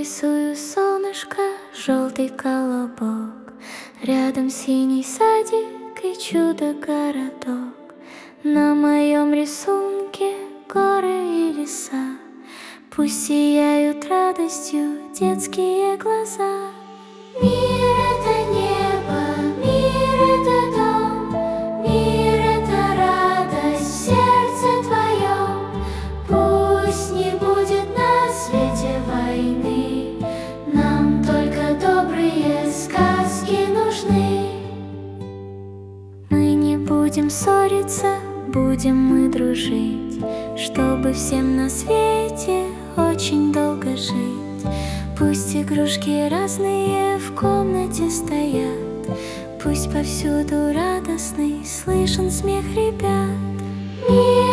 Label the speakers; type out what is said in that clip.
Speaker 1: рисую солнышко, желтый колобок. Рядом синий садик и чудо-городок. На моем рисунке горы и леса. Пусть сияют радостью детские глаза. Мир — это небо, мир — это дом, мир — это радость в сердце твоем. Пусть не будет на свете войны, нам только добрые сказки нужны. Мы не будем ссориться, будем мы дружить, чтобы всем на свете очень долго жить. Пусть игрушки разные в комнате стоят, пусть повсюду радостный слышен смех ребят. Мир